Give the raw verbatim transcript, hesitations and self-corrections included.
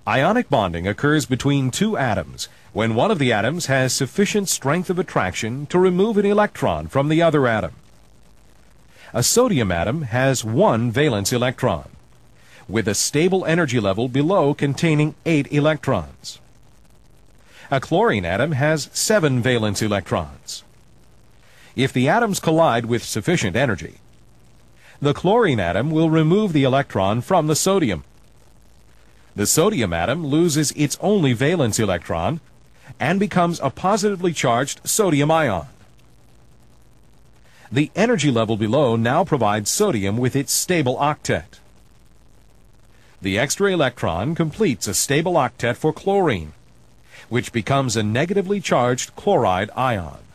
Ionic bonding occurs between two atoms when one of the atoms has sufficient strength of attraction to remove an electron from the other atom. A sodium atom has one valence electron, with a stable energy level below containing eight electrons. A chlorine atom has seven valence electrons. If the atoms collide with sufficient energy, the chlorine atom will remove the electron from the sodium. The sodium atom loses its only valence electron and becomes a positively charged sodium ion. The energy level below now provides sodium with its stable octet. The extra electron completes a stable octet for chlorine, which becomes a negatively charged chloride ion.